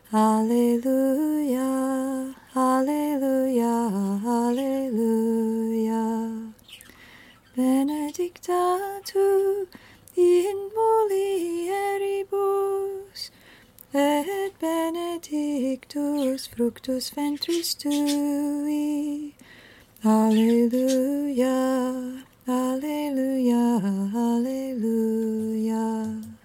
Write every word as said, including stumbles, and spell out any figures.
Alleluia, Alleluia, Alleluia. Benedicta tu in mulieribus, et benedictus fructus ventris tui. Alleluia, Alleluia, Alleluia.